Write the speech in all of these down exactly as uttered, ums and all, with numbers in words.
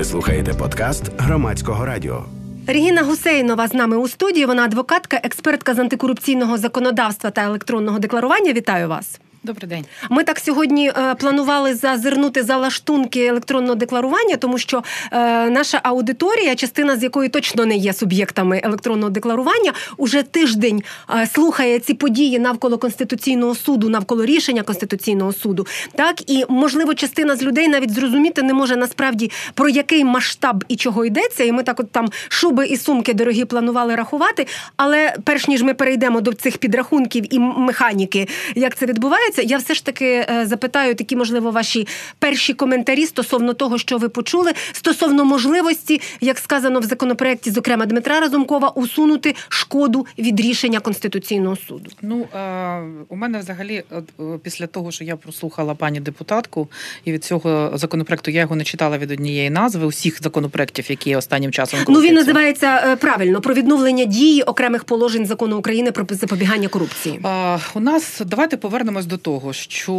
Ви слухаєте подкаст Громадського радіо. Регіна Гусейнова з нами у студії. Вона адвокатка, експертка з антикорупційного законодавства та електронного декларування. Вітаю вас. Добрий день. Ми так сьогодні е, планували зазирнути за лаштунки електронного декларування, тому що е, наша аудиторія, частина з якої точно не є суб'єктами електронного декларування, уже тиждень е, слухає ці події навколо Конституційного суду, навколо рішення Конституційного суду. Так, і, можливо, частина з людей навіть зрозуміти не може насправді, про який масштаб і чого йдеться. І ми так от там шуби і сумки дорогі планували рахувати. Але перш ніж ми перейдемо до цих підрахунків і механіки, як це відбувається, я все ж таки запитаю такі, можливо, ваші перші коментарі стосовно того, що ви почули, стосовно можливості, як сказано в законопроекті, зокрема Дмитра Разумкова, усунути шкоду від рішення Конституційного суду. Ну, у мене взагалі, після того, що я прослухала пані депутатку, і від цього законопроекту, я його не читала від однієї назви, усіх законопроектів, які останнім часом... Ну, він називається правильно, про відновлення дії окремих положень Закону України про запобігання корупції. А, у нас, давайте повернемось до того,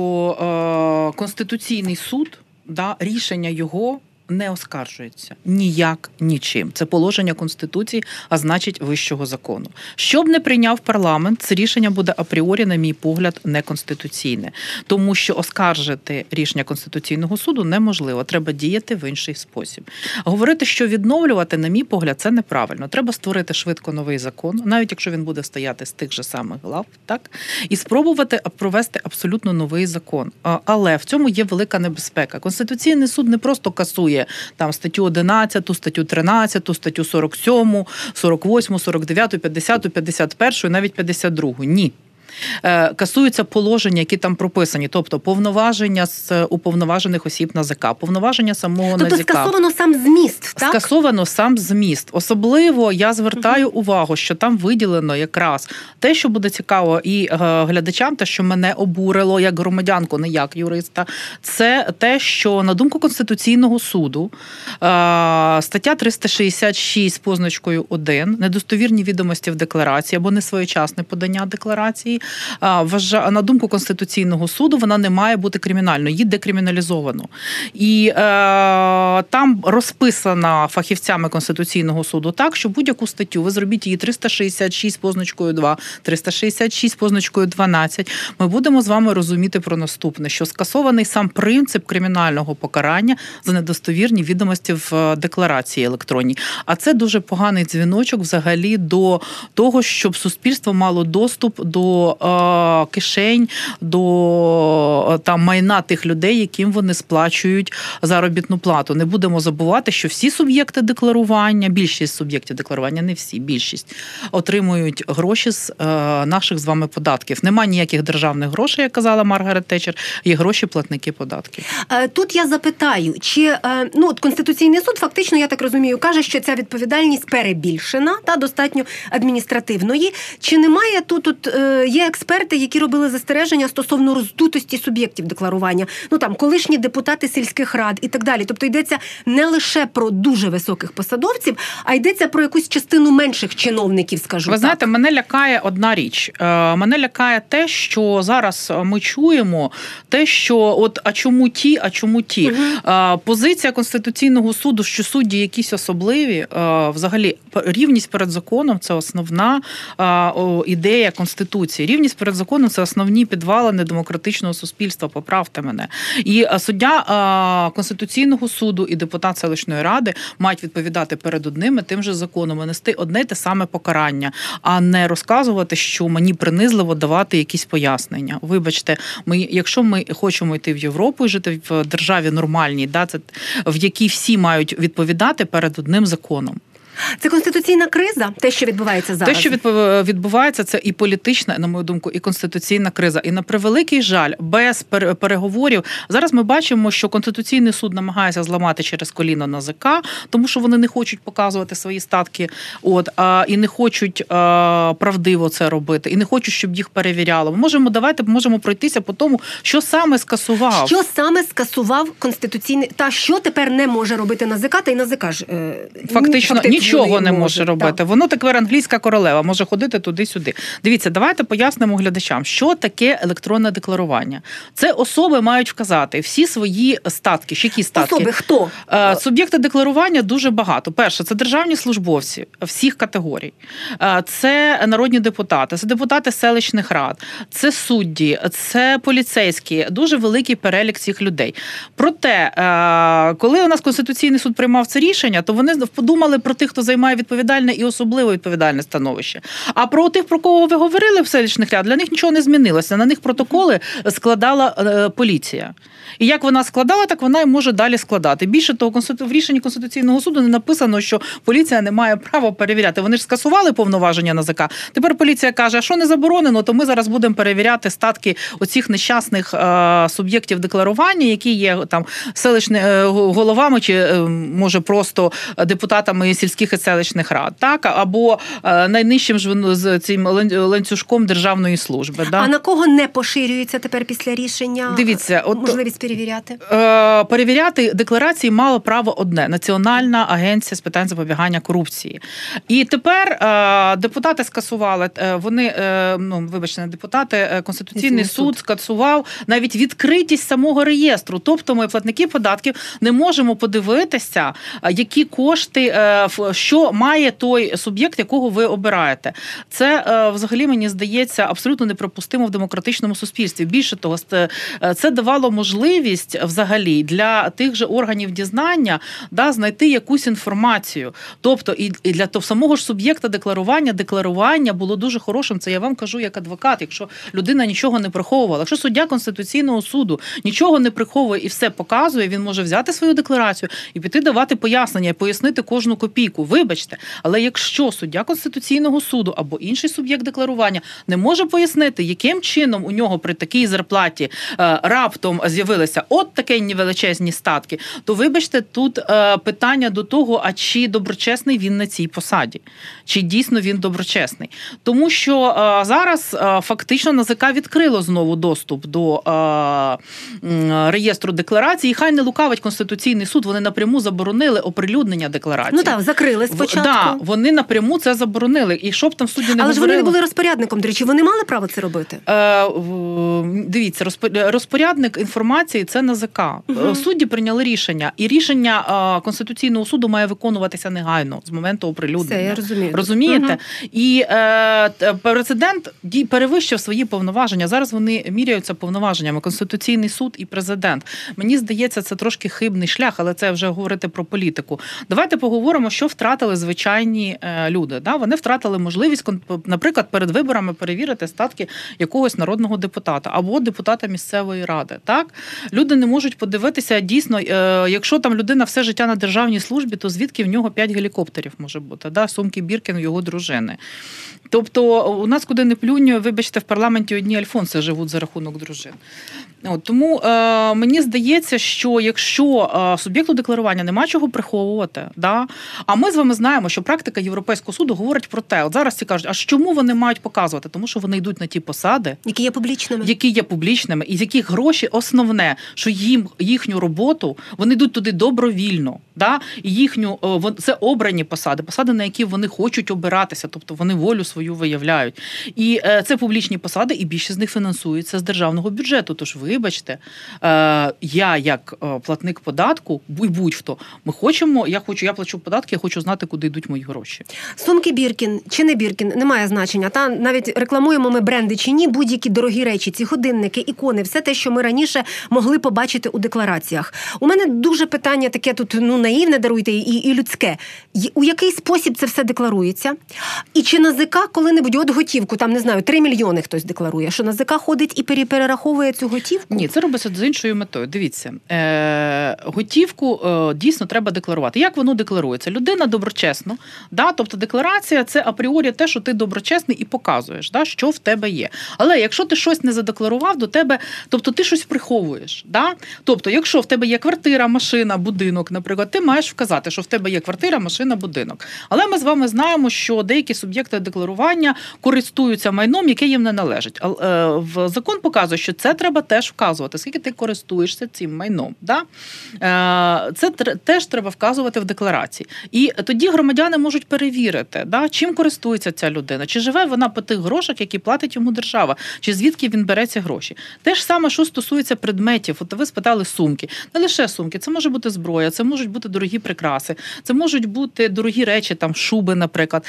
що е, Конституційний суд, да, рішення його не оскаржується ніяк нічим. Це положення Конституції, а значить вищого закону. Що б не прийняв парламент, це рішення буде апріорі, на мій погляд, неконституційне. Тому що оскаржити рішення Конституційного суду неможливо. Треба діяти в інший спосіб. Говорити, що відновлювати, на мій погляд, це неправильно. Треба створити швидко новий закон, навіть якщо він буде стояти з тих же самих глав, так? І спробувати провести абсолютно новий закон. Але в цьому є велика небезпека. Конституційний суд не просто касує там статтю одинадцяту, статтю тринадцяту, статтю сорок сьому, сорок восьму, сорок дев'яту, п'ятдесяту, п'ятдесят першу і навіть п'ятдесят другу. Ні. Касуються положення, які там прописані, тобто повноваження з уповноважених осіб НАЗК, повноваження самого НАЗК. Тобто скасовано сам зміст, так? Скасовано сам зміст. Особливо я звертаю uh-huh. увагу, що там виділено якраз те, що буде цікаво і глядачам, те, що мене обурило як громадянку, не як юриста, це те, що на думку Конституційного суду стаття триста шістдесят шість з позначкою один, недостовірні відомості в декларації або несвоєчасне подання декларації, на думку Конституційного суду, вона не має бути кримінальною, її декриміналізовано. І е, там розписана фахівцями Конституційного суду так, що будь-яку статтю, ви зробіть її триста шістдесят шість з позначкою два, триста шістдесят шість з позначкою дванадцять, ми будемо з вами розуміти про наступне, що скасований сам принцип кримінального покарання за недостовірні відомості в декларації електронній. А це дуже поганий дзвіночок взагалі до того, щоб суспільство мало доступ до кишень, до там майна тих людей, яким вони сплачують заробітну плату. Не будемо забувати, що всі суб'єкти декларування, більшість суб'єктів декларування, не всі, більшість, отримують гроші з наших з вами податків. Нема ніяких державних грошей, як казала Маргарет Тетчер, є гроші платники податків. Тут я запитаю, чи ну, от Конституційний суд фактично, я так розумію, каже, що ця відповідальність перебільшена та достатньо адміністративної. Чи немає тут, тут є експерти, які робили застереження стосовно роздутості суб'єктів декларування. Ну там колишні депутати сільських рад і так далі. Тобто йдеться не лише про дуже високих посадовців, а йдеться про якусь частину менших чиновників, скажу так. Ви знаєте, мене лякає одна річ. Мене лякає те, що зараз ми чуємо, те, що от а чому ті, а чому ті. Угу. Позиція Конституційного суду, що судді якісь особливі, взагалі рівність перед законом – це основна ідея Конституції. Рівність перед законом – це основні підвалини демократичного суспільства, поправте мене. І суддя Конституційного суду і депутат селищної ради мають відповідати перед одним і тим же законом, і нести одне й те саме покарання, а не розказувати, що мені принизливо давати якісь пояснення. Вибачте, ми, якщо ми хочемо йти в Європу і жити в державі нормальній, да, це, в якій всі мають відповідати перед одним законом. Це конституційна криза, те, що відбувається зараз? Те, що відбувається, це і політична, на мою думку, і конституційна криза. І на превеликий жаль, без переговорів. Зараз ми бачимо, що Конституційний суд намагається зламати через коліно НАЗК, тому що вони не хочуть показувати свої статки, от, а, і не хочуть а, правдиво це робити, і не хочуть, щоб їх перевіряли. Ми можемо, давайте можемо пройтися по тому, що саме скасував. Що саме скасував Конституційний, та що тепер не може робити НАЗК, та й НАЗК ж е, фактично, фактично нічого вони не може можуть, робити. Так. Воно тепер англійська королева, може ходити туди-сюди. Дивіться, давайте пояснимо глядачам, що таке електронне декларування. Це особи мають вказати всі свої статки. Які статки? Особи хто? Суб'єкти декларування дуже багато. Перше, це державні службовці всіх категорій. Це народні депутати, це депутати селищних рад, це судді, це поліцейські. Дуже великий перелік цих людей. Проте, коли у нас Конституційний суд приймав це рішення, то вони подумали про тих, хто займає відповідальне і особливо відповідальне становище. А про тих, про кого ви говорили в селищних рад, для них нічого не змінилося. На них протоколи складала поліція. І як вона складала, так вона і може далі складати. Більше того, в рішенні Конституційного суду не написано, що поліція не має права перевіряти. Вони ж скасували повноваження НАЗК. Тепер поліція каже, а що не заборонено, то ми зараз будемо перевіряти статки оцих нещасних е, суб'єктів декларування, які є там селищними головами чи може просто депутатами сільських і селищних рад, так, або е, найнижчим з цим ланцюжком державної служби. Да? А на кого не поширюється тепер після рішення? Дивіться, от можливість перевіряти? Е, перевіряти декларації мало право одне – Національна агенція з питань запобігання корупції. І тепер е, депутати скасували, е, вони, е, ну, вибачте, не депутати, Конституційний суд, суд скасував навіть відкритість самого реєстру. Тобто ми, платники податків, не можемо подивитися, які кошти, е, що має той суб'єкт, якого ви обираєте. Це, е, взагалі, мені здається, абсолютно неприпустимо в демократичному суспільстві. Більше того, це давало можливість взагалі для тих же органів дізнання, да, знайти якусь інформацію. Тобто і для того самого ж суб'єкта декларування, декларування було дуже хорошим. Це я вам кажу як адвокат, якщо людина нічого не приховувала. Якщо суддя Конституційного суду нічого не приховує і все показує, він може взяти свою декларацію і піти давати пояснення, і пояснити кожну копійку. Вибачте, але якщо суддя Конституційного суду або інший суб'єкт декларування не може пояснити, яким чином у нього при такій зарплаті е, раптом з'явилися от такі величезні статки, то, вибачте, тут е, питання до того, а чи доброчесний він на цій посаді? Чи дійсно він доброчесний? Тому що е, зараз е, фактично НАЗК відкрило знову доступ до е, реєстру декларацій, і хай не лукавить Конституційний суд, вони напряму заборонили оприлюднення декларацій. Ну так, закрили спочатку. Так, да, вони напряму це заборонили. І що б там в суді не Але говорили... ж вони не були розпорядником, до речі, вони мали право це робити? Е, дивіться, розпорядник інформації – це НАЗК. Угу. Судді прийняли рішення, і рішення Конституційного суду має виконуватися негайно з моменту оприлюднення. Все, я розумію. Розумієте? Угу. І е, президент перевищив свої повноваження. Зараз вони міряються повноваженнями. Конституційний суд і президент. Мені здається, це трошки хибний шлях, але це вже говорити про політику. Давайте поговоримо, що втратили звичайні люди. Да? Вони втратили можливість, наприклад, перед виборами перевірити статки якогось народного депутата або депутата місцевої ради. Так? Люди не можуть подивитися, дійсно, якщо там людина все життя на державній службі, то звідки в нього п'ять гелікоптерів може бути, да? Сумки Біркін його дружини. Тобто у нас куди не плюнь, вибачте, в парламенті одні альфонси живуть за рахунок дружин. От, тому е, мені здається, що якщо е, суб'єкту декларування нема чого приховувати, да, а ми з вами знаємо, що практика Європейського суду говорить про те, от зараз ці кажуть, а чому вони мають показувати? Тому що вони йдуть на ті посади, які є публічними, які є публічними, і з яких гроші основне, що їм їхню роботу, вони йдуть туди добровільно, да, і їхню, це обрані посади, посади, на які вони хочуть обиратися, тобто вони волю свою виявляють. І е, це публічні посади, і більшість з них фінансуються з державного бюджету, тож ви Вибачте, я як платник податку, будь-хто, ми хочемо, я хочу, я плачу податки, я хочу знати, куди йдуть мої гроші. Сумки Біркін чи не Біркін, немає значення. Та навіть рекламуємо ми бренди чи ні, будь-які дорогі речі, ці годинники, ікони, все те, що ми раніше могли побачити у деклараціях. У мене дуже питання таке тут, ну, наївне, даруйте, і, і людське. У який спосіб це все декларується? І чи НАЗК коли-небудь от готівку, там, не знаю, три мільйони хтось декларує, що НАЗК ходить і перераховує цю готівку? Ні, це робиться з іншою метою. Дивіться, е, готівку е, дійсно треба декларувати. Як воно декларується? Людина доброчесно, да? Тобто декларація – це апріорі те, що ти доброчесний і показуєш, да? Що в тебе є. Але якщо ти щось не задекларував, до тебе, тобто ти щось приховуєш. Да? Тобто, якщо в тебе є квартира, машина, будинок, наприклад, ти маєш вказати, що в тебе є квартира, машина, будинок. Але ми з вами знаємо, що деякі суб'єкти декларування користуються майном, яке їм не належить. Е, в закон показує, що це треба теж вказувати, скільки ти користуєшся цим майном. Да? Це теж треба вказувати в декларації. І тоді, тоді громадяни можуть перевірити, да, чим користується ця людина, чи живе вона по тих грошах, які платить йому держава, чи звідки він бере ці гроші. Те ж саме, що стосується предметів. От ви спитали сумки. Не лише сумки, це може бути зброя, це можуть бути дорогі прикраси, це можуть бути дорогі речі, там шуби, наприклад.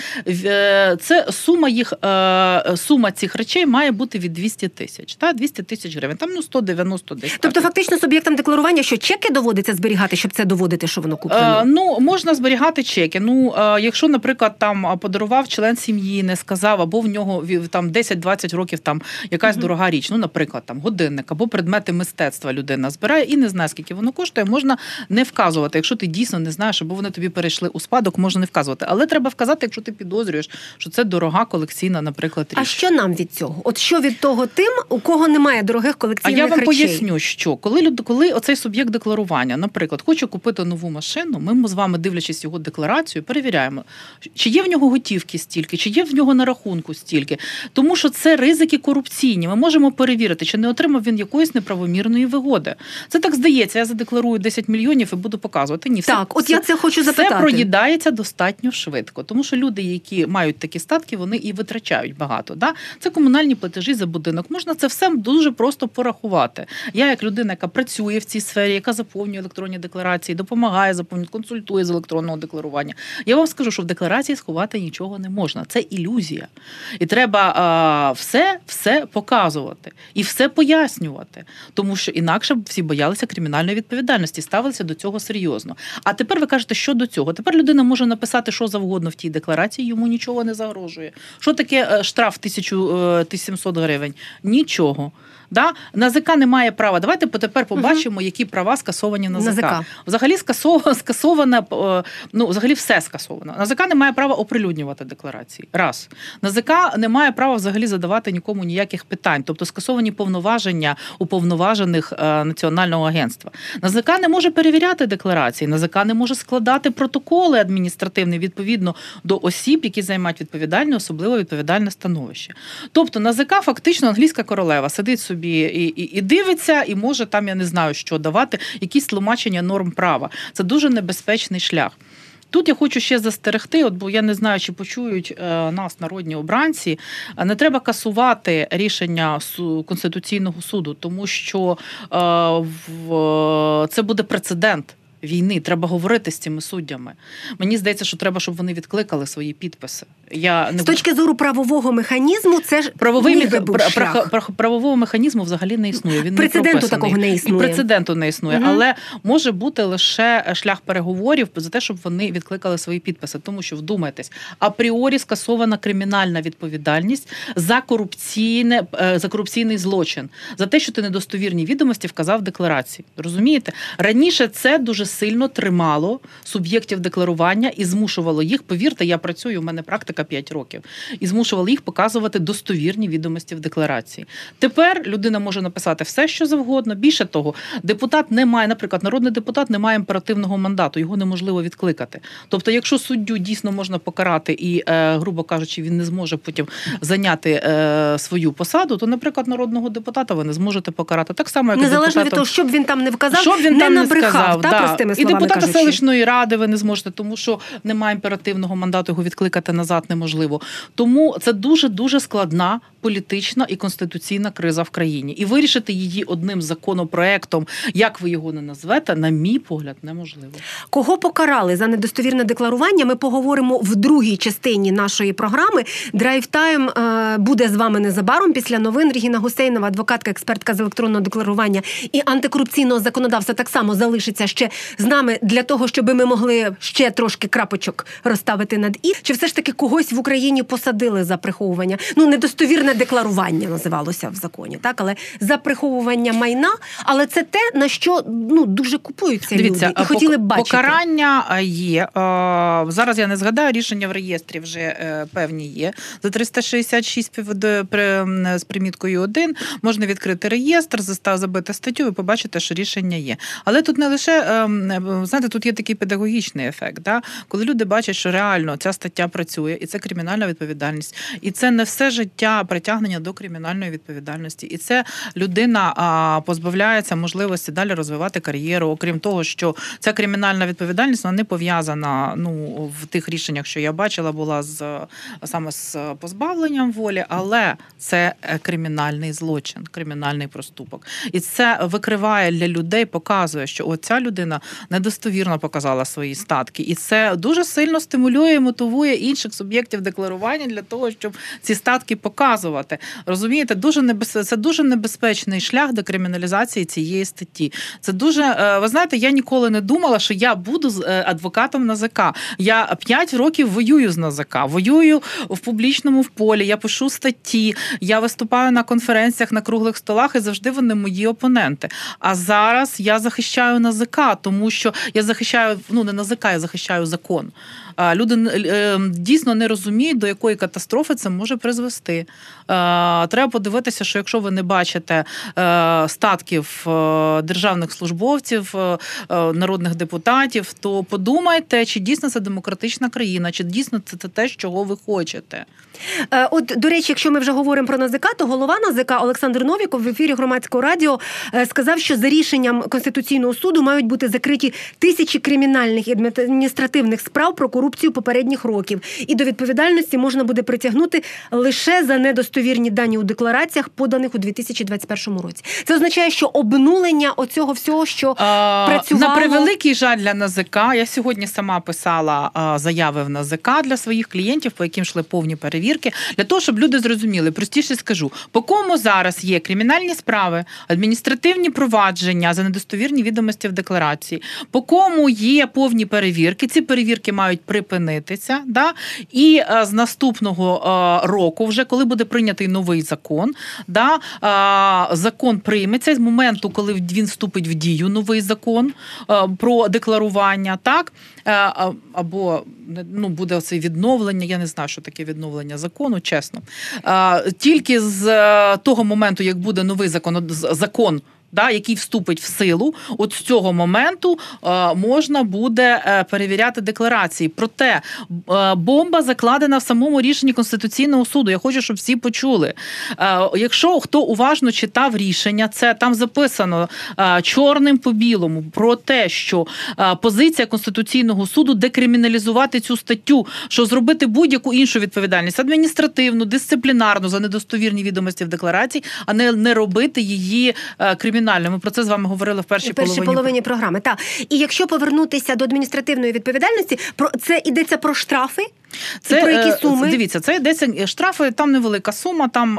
Це сума їх, сума цих речей має бути від двісті тисяч, та, двісті тисяч гривень, там ну сто дев'яносто десь. Тобто фактично суб'єктам декларування, що чеки доводиться зберігати, щоб це доводити, що воно куплено? Е, ну, можна зберігати чеки. Ну, е, якщо, наприклад, там подарував член сім'ї, не сказав, або в нього там десять-двадцять років там якась uh-huh. дорога річ, ну, наприклад, там годинник або предмети мистецтва людина збирає і не знає, скільки воно коштує, можна не вказувати. Якщо ти дійсно не знаєш, або вони тобі перейшли у спадок, можна не вказувати. Але треба вказати, якщо ти підозрюєш, що це дорога колекційна, наприклад, річ. А що нам від цього? От що від того тим, у кого немає дорогих колекційних речей? А я вам речей? поясню, що коли люд, коли оцей суб'єкт декларування, наприклад, хоче купити нову машину, ми з вами, дивлячись його декларацію, перевіряємо, чи є в нього готівки стільки, чи є в нього на рахунку стільки. Тому що це ризики корупційні. Ми можемо перевірити, чи не отримав він якоїсь неправомірної вигоди. Це так здається, я задекларую десять мільйонів і буду показувати. Ні, так, все, от я це хочу запитати. Це проїдається достатньо швидко, тому що люди, які мають такі статки, вони і витрачають багато. Да? Це комунальні платежі за будинок. Можна це все дуже просто порахувати. Я, як людина, яка працює в цій сфері, яка заповнює електронні декларації, допомагає заповнювати, консультує з електронного декларування, я вам скажу, що в декларації сховати нічого не можна. Це ілюзія. І треба а, все, все показувати і все пояснювати. Тому що інакше всі боялися кримінальної відповідальності, ставилися до цього серйозно. А тепер ви кажете, що до цього? Тепер людина може написати що завгодно в тій декларації, йому нічого не загрожує. Що таке штраф тисяча сімсот гривень? Нічого. Да? НАЗК не має права. Давайте тепер побачимо, угу. які права скасовані НАЗК. НАЗК. Взагалі скасовано, ну, взагалі все скасовано. НАЗК не має права оприлюднювати декларації. Раз. НАЗК не має права взагалі задавати нікому ніяких питань. Тобто скасовані повноваження уповноважених Національного агентства. НАЗК не може перевіряти декларації. НАЗК не може складати протоколи адміністративні відповідно до осіб, які займають відповідальне, особливо відповідальне становище. Тобто НАЗК фактично англійська королева сидить собі І, і, і дивиться, і може там, я не знаю, що давати, якісь тлумачення норм права. Це дуже небезпечний шлях. Тут я хочу ще застерегти, от, бо я не знаю, чи почують е, нас народні обранці, не треба касувати рішення Конституційного суду, тому що е, в, це буде прецедент війни. Треба говорити з цими суддями. Мені здається, що треба, щоб вони відкликали свої підписи. Я не... З точки зору правового механізму, це ж правовий мех... Пра... правового механізму взагалі не існує. Він прецеденту не такого не існує. І прецеденту не існує. Угу. Але може бути лише шлях переговорів за те, щоб вони відкликали свої підписи. Тому що, вдумайтесь, апріорі скасована кримінальна відповідальність за, корупційне, за корупційний злочин. За те, що ти недостовірні відомості вказав в декларації. Розумієте? Раніше це дуже сильно тримало суб'єктів декларування і змушувало їх, повірте, я працюю, у мене практика п'ять років, і змушувало їх показувати достовірні відомості в декларації. Тепер людина може написати все, що завгодно. Більше того, депутат не має, наприклад, народний депутат не має імперативного мандату, його неможливо відкликати. Тобто, якщо суддю дійсно можна покарати і, грубо кажучи, він не зможе потім зайняти свою посаду, то, наприклад, народного депутата ви не зможете покарати. Так само, як незалежно депутатом... від того, щоб він там не вказав, щоб він не там набрехав, не сказав, та, да. простими словами І депутата кажучи. селищної ради ви не зможете, тому що немає імперативного мандату, його відкликати назад неможливо. Тому це дуже-дуже складна політична і конституційна криза в країні. І вирішити її одним законопроектом, як ви його не назвете, на мій погляд, неможливо. Кого покарали за недостовірне декларування, ми поговоримо в другій частині нашої програми. Драйв-тайм буде з вами незабаром. Після новин Регіна Гусейнова, адвокатка, експертка з електронного декларування і антикорупційного законодавства, так само залишиться ще з нами для того, щоб ми могли ще трошки крапочок розставити над «і». Чи все ж таки когось в Україні посадили за приховування? Ну, недостовірне декларування називалося в законі, так? Але за приховування майна. Але це те, на що ну, дуже купуються Дивіться, люди і хотіли б бачити. Покарання є. Зараз я не згадаю, рішення в реєстрі вже певні є. За триста шістдесят шість з приміткою один можна відкрити реєстр, забити статтю, ви побачите, що рішення є. Але тут не лише знаєте, тут є такий педагогічний ефект, да? Коли люди бачать, що реально ця стаття працює, і це кримінальна відповідальність, і це не все життя притягнення до кримінальної відповідальності, і це людина а, позбавляється можливості далі розвивати кар'єру, окрім того, що ця кримінальна відповідальність, вона не пов'язана, ну, в тих рішеннях, що я бачила, була з саме з позбавленням волі, але це кримінальний злочин, кримінальний проступок. І це викриває для людей, показує, що оця людина недостовірно показала свої статки. І це дуже сильно стимулює і мотивує інших суб'єктів декларування для того, щоб ці статки показувати. Розумієте, дуже небез... це дуже небезпечний шлях до криміналізації цієї статті. Це дуже, ви знаєте, я ніколи не думала, що я буду адвокатом НАЗК. Я п'ять років воюю з НАЗК, воюю в публічному в полі, я пишу статті, я виступаю на конференціях, на круглих столах, і завжди вони мої опоненти. А зараз я захищаю НАЗК, тому що я захищаю, ну не НАЗК, я захищаю закон. Люди дійсно не розуміють, до якої катастрофи це може призвести. Треба подивитися, що якщо ви не бачите статків державних службовців, народних депутатів, то подумайте, чи дійсно це демократична країна, чи дійсно це те, чого ви хочете. От, до речі, якщо ми вже говоримо про НАЗК, то голова НАЗК Олександр Новіков в ефірі Громадського радіо сказав, що за рішенням Конституційного суду мають бути закриті тисячі кримінальних і адміністративних справ про корупцію попередніх років. І до відповідальності можна буде притягнути лише за недостовірні дані у деклараціях, поданих у дві тисячі двадцять першому році. Це означає, що обнулення оцього всього, що а, працювало... На превеликий жаль для НАЗК, я сьогодні сама писала а, заяви в НАЗК для своїх клієнтів, по яким йшли повні перевірки, для того, щоб люди зрозуміли, простіше скажу, по кому зараз є кримінальні справи, адміністративні провадження за недостовірні відомості в декларації, по кому є повні перевірки, ці перевірки мають припинитися, да? І а, з наступного а, року, вже коли буде прийнятий новий закон, да? а, закон прийметься з моменту, коли він вступить в дію, новий закон а, про декларування, так? А, або ну, буде оце відновлення, я не знаю, що таке відновлення закону, чесно. А, тільки з того моменту, як буде новий закон, закон да, який вступить в силу, от з цього моменту е, можна буде е, перевіряти декларації. Проте е, бомба закладена в самому рішенні Конституційного суду. Я хочу, щоб всі почули. Е, якщо хто уважно читав рішення, це там записано е, чорним по білому про те, що е, позиція Конституційного суду декриміналізувати цю статтю, що зробити будь-яку іншу відповідальність, адміністративну, дисциплінарну за недостовірні відомості в декларації, а не, не робити її е, кримінальною. Ми про це з вами говорили в першій, в першій половині. половині програми. Так. І якщо повернутися до адміністративної відповідальності, про це йдеться про штрафи? Це, про які суми? Дивіться, це йдеться штрафи, там невелика сума, там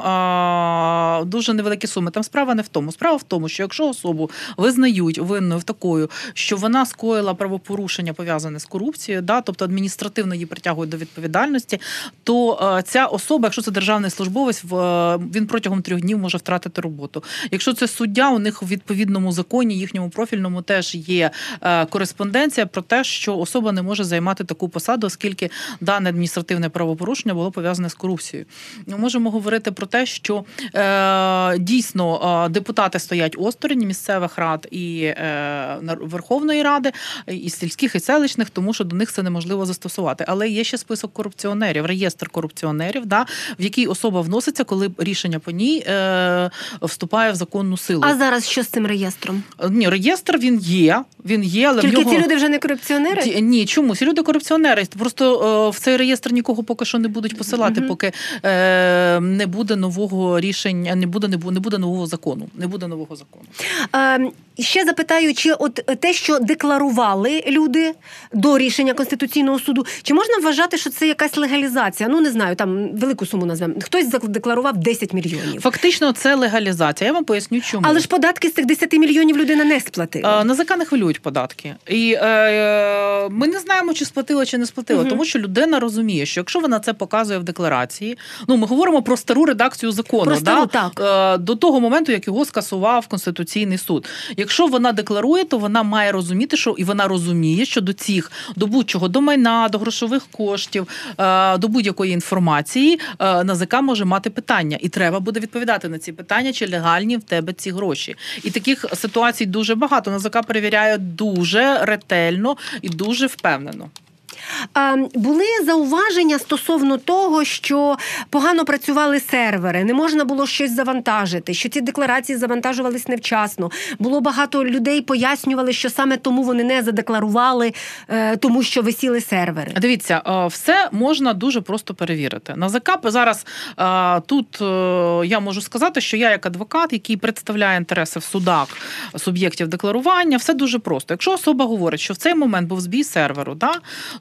а, дуже невеликі суми. Там справа не в тому. Справа в тому, що якщо особу визнають винною в такою, що вона скоїла правопорушення, пов'язане з корупцією, да, тобто адміністративно її притягують до відповідальності, то а, ця особа, якщо це державний службовець, в, він протягом трьох днів може втратити роботу. Якщо це суддя, у них у відповідному законі, їхньому профільному теж є а, кореспонденція про те, що особа не може займати таку посаду, оскільки дане адміністративне правопорушення було пов'язане з корупцією. Ми можемо говорити про те, що е, дійсно е, депутати стоять осторонь місцевих рад і е, Верховної Ради, і сільських, і селищних, тому що до них це неможливо застосувати. Але є ще список корупціонерів, реєстр корупціонерів, да, в який особа вноситься, коли рішення по ній е, вступає в законну силу. А зараз що з цим реєстром? Ні, реєстр він є, він є, але тільки в нього... ці люди вже не корупціонери? Ті, ні, чому? Ці люди корупціонери. Просто е, в цей реєстр нікого поки що не будуть посилати, mm-hmm. поки е, не буде нового рішення, не буде, не буде, не буде нового закону. Не буде нового закону. Е, ще запитаю, чи от те, що декларували люди до рішення Конституційного суду, чи можна вважати, що це якась легалізація? Ну, не знаю, там велику суму назвемо. Хтось задекларував десять мільйонів. Фактично, це легалізація. Я вам поясню, чому. Але ж податки з цих десяти мільйонів людина не сплатила. Е, НАЗК не хвилюють податки. І е, ми не знаємо, чи сплатила, чи не сплатила, mm-hmm. тому що людина розуміє, що якщо вона це показує в декларації, ну, ми говоримо про стару редакцію закону, про стару, да? так. До того моменту, як його скасував Конституційний суд. Якщо вона декларує, то вона має розуміти, що і вона розуміє, що до цих, до будь-чого, до майна, до грошових коштів, до будь-якої інформації НАЗК може мати питання. І треба буде відповідати на ці питання, чи легальні в тебе ці гроші. І таких ситуацій дуже багато. НАЗК перевіряє дуже ретельно і дуже впевнено. Були зауваження стосовно того, що погано працювали сервери, не можна було щось завантажити, що ці декларації завантажувались невчасно. Було багато людей, пояснювали, що саме тому вони не задекларували, тому що висіли сервери. Дивіться, все можна дуже просто перевірити. НАЗК зараз тут я можу сказати, що я як адвокат, який представляє інтереси в судах суб'єктів декларування, все дуже просто. Якщо особа говорить, що в цей момент був збій серверу, да,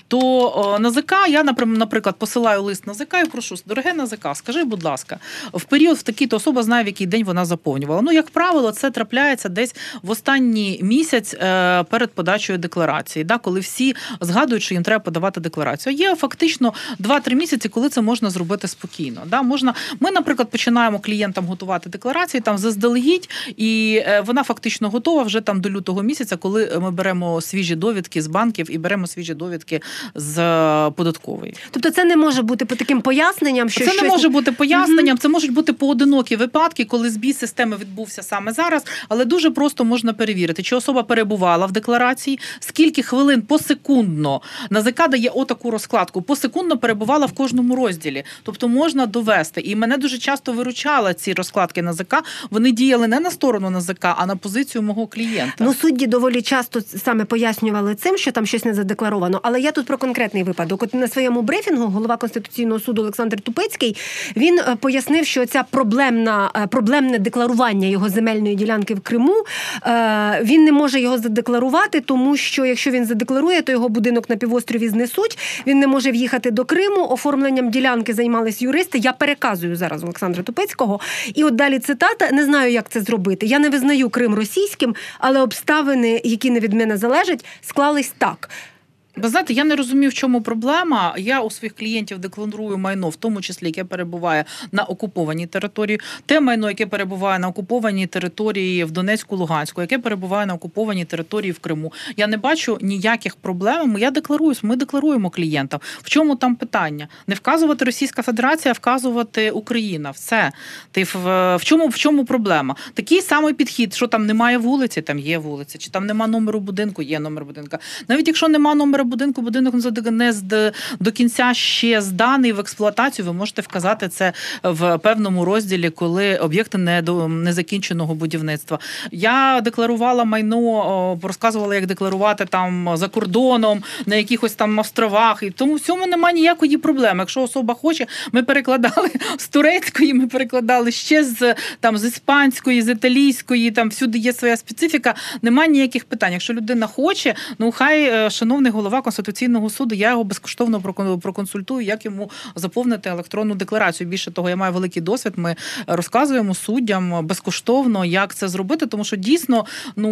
то НАЗК, я, наприклад, посилаю лист НАЗК і прошу, дороге НАЗК, скажи, будь ласка, в період в такий-то особа знає, в який день вона заповнювала. Ну, як правило, це трапляється десь в останній місяць перед подачею декларації, да, коли всі згадують, що їм треба подавати декларацію. Є фактично два-три місяці, коли це можна зробити спокійно. Да, можна, ми, наприклад, починаємо клієнтам готувати декларації там заздалегідь, і вона фактично готова вже там до лютого місяця, коли ми беремо свіжі довідки з банків і беремо свіжі довідки з податкової. Тобто це не може бути по таким поясненням, що це щось... не може бути поясненням, mm-hmm. це можуть бути поодинокі випадки, коли збій системи відбувся саме зараз, але дуже просто можна перевірити, чи особа перебувала в декларації, скільки хвилин посекундно, НАЗК дає отаку розкладку, посекундно перебувала в кожному розділі. Тобто можна довести. І мене дуже часто виручали ці розкладки НАЗК, вони діяли не на сторону НАЗК, а на позицію мого клієнта. Ну, судді доволі часто саме пояснювали цим, що там щось не задекларовано, але я тут про конкретний випадок. От на своєму брифінгу голова Конституційного суду Олександр Тупицький, він пояснив, що ця проблемна, проблемне декларування його земельної ділянки в Криму, він не може його задекларувати, тому що якщо він задекларує, то його будинок на півострові знесуть, він не може в'їхати до Криму, оформленням ділянки займались юристи. Я переказую зараз Олександра Тупицького. І от далі цитата, не знаю, як це зробити. Я не визнаю Крим російським, але обставини, які не від мене залежать, склались так. Ви знаєте, я не розумію, в чому проблема. Я у своїх клієнтів декларую майно, в тому числі, яке перебуває на окупованій території, те майно, яке перебуває на окупованій території в Донецьку, Луганську, яке перебуває на окупованій території в Криму. Я не бачу ніяких проблем. Я декларуюсь, ми декларуємо клієнтам. В чому там питання? Не вказувати Російська Федерація, а вказувати Україна. Все. Ти в, в чому, в чому проблема? Такий самий підхід, що там немає вулиці, там є вулиця, чи там нема номеру будинку, є номер будинку. Навіть якщо нема номеру будинку, будинок не до кінця ще зданий в експлуатацію, ви можете вказати це в певному розділі, коли об'єкти не до незакінченого будівництва. Я декларувала майно, розказувала, як декларувати там за кордоном, на якихось там островах, і тому в цьому немає ніякої проблеми. Якщо особа хоче, ми перекладали з турецької, ми перекладали ще з там з іспанської, з італійської, там всюди є своя специфіка, немає ніяких питань. Якщо людина хоче, ну хай шановний голова Конституційного суду, я його безкоштовно проконсультую, як йому заповнити електронну декларацію. Більше того, я маю великий досвід, ми розказуємо суддям безкоштовно, як це зробити, тому що дійсно,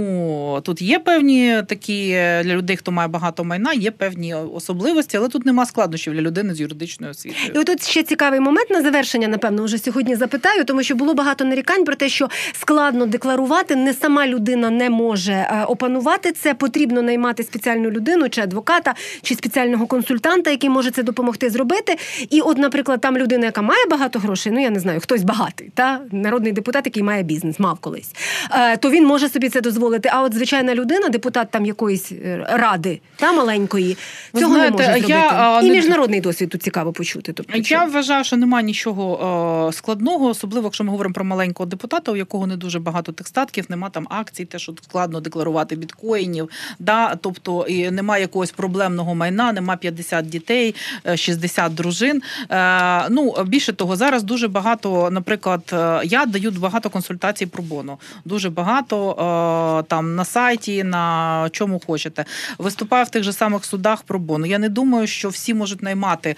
ну, тут є певні такі, для людей, хто має багато майна, є певні особливості, але тут нема складнощів для людини з юридичною освітою. І отут ще цікавий момент на завершення, напевно, вже сьогодні запитаю, тому що було багато нарікань про те, що складно декларувати, не сама людина не може опанувати це, потрібно наймати спеціальну людину чи адвоката, чи спеціального консультанта, який може це допомогти зробити. І от, наприклад, там людина, яка має багато грошей, ну, я не знаю, хтось багатий, та народний депутат, який має бізнес, мав колись, то він може собі це дозволити. А от звичайна людина, депутат там якоїсь ради, та маленької, цього знаєте, не може зробити. Я, І міжнародний досвід тут цікаво почути. Тобто, я що? вважаю, що немає нічого складного, особливо, якщо ми говоримо про маленького депутата, у якого не дуже багато тих статків, нема там акцій, те, що складно декларувати біткоїнів, да, тобто і немає якогось проблемного майна, нема п'ятдесят дітей, шістдесят дружин. Ну, більше того, зараз дуже багато, наприклад, я даю багато консультацій про боно. Дуже багато там на сайті, на чому хочете. Виступаю в тих же самих судах про боно. Я не думаю, що всі можуть наймати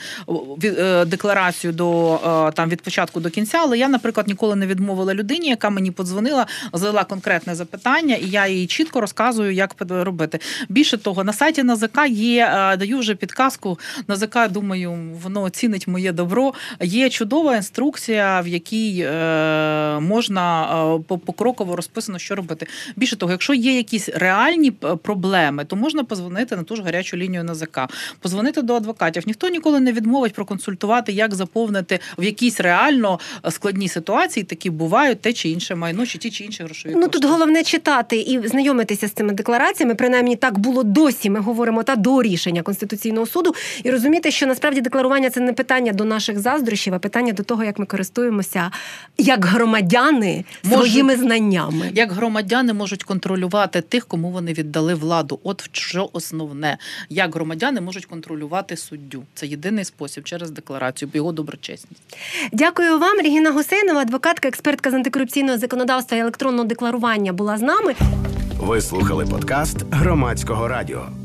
декларацію до, там, від початку до кінця, але я, наприклад, ніколи не відмовила людині, яка мені подзвонила, задала конкретне запитання, і я їй чітко розказую, як робити. Більше того, на сайті НАЗК є, даю вже підказку, НАЗК, думаю, воно оцінить моє добро, є чудова інструкція, в якій можна покроково розписано, що робити. Більше того, якщо є якісь реальні проблеми, то можна позвонити на ту ж гарячу лінію НАЗК, позвонити до адвокатів. Ніхто ніколи не відмовить проконсультувати, як заповнити в якійсь реально складній ситуації, такі бувають, те чи інше майно, чи ті чи інші грошові кошти. Ну, тут головне читати і знайомитися з цими деклараціями, принаймні так було досі, ми говоримо, та до рішення Конституційного суду, і розуміти, що насправді декларування – це не питання до наших заздрощів, а питання до того, як ми користуємося як громадяни своїми Може, знаннями. Як громадяни можуть контролювати тих, кому вони віддали владу. От що основне. Як громадяни можуть контролювати суддю. Це єдиний спосіб через декларацію, бо його доброчесність. Дякую вам. Регіна Гусейнова, адвокатка, експертка з антикорупційного законодавства і електронного декларування була з нами. Ви слухали подкаст Громадського радіо.